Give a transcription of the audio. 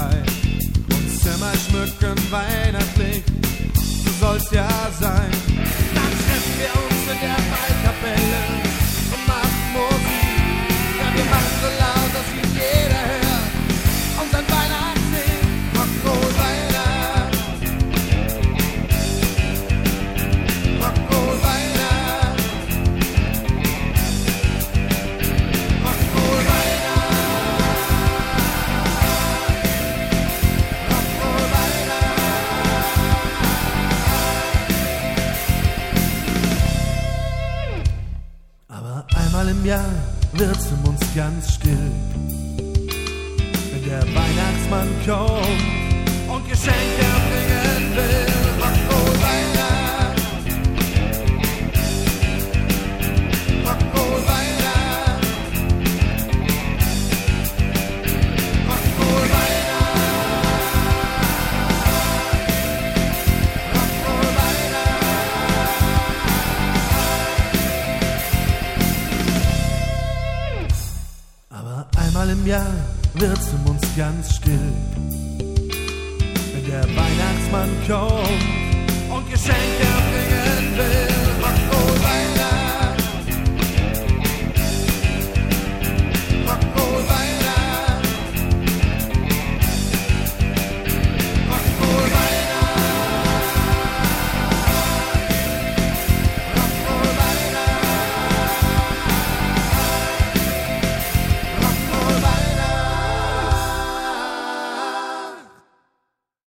bereit. Und Zimmer schmücken weihnachtlich, so soll's ja sein. Dann treffen wir uns in der Waldkapelle und machen Musik. Ja, wir machen so laut, dass ihn jeder hört. Und dann Weihnachtslied, Rock'n'Roll Weihnacht. Rock'n'Roll Weihnacht. Rock'n'Roll Weihnacht. Rock'n'Roll Weihnacht. Aber einmal im Jahr wird's um uns ganz still, wenn der Weihnachtsmann kommt und Geschenke bringen will. Rock'n'Roll Weihnacht. Rock'n'Roll Weihnacht. Rock'n'Roll Weihnacht. Rock'n'Roll Weihnacht. Aber einmal im Jahr wird's um uns ganz still, wenn der Weihnachtsmann kommt